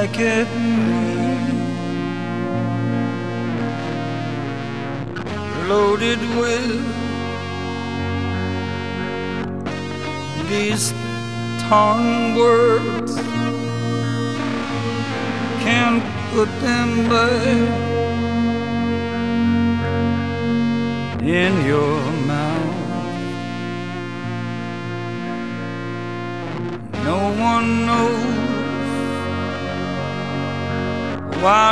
back at me, loaded with these torn words. Can't put them back in your mouth. No one knows why